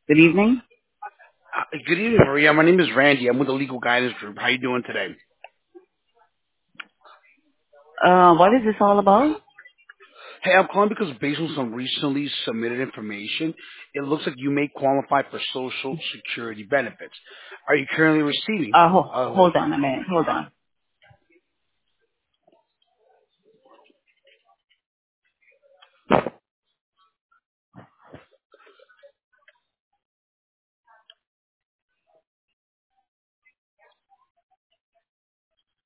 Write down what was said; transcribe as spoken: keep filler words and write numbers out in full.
Good evening. Uh, Good evening, Maria. My name is Randy. I'm with the Legal Guidance Group. How you doing today? Uh, what is this all about? Hey, I'm calling because based on some recently submitted information, it looks like you may qualify for Social Security benefits. Are you currently receiving? Uh, ho- Uh, hold on a minute. Hold on.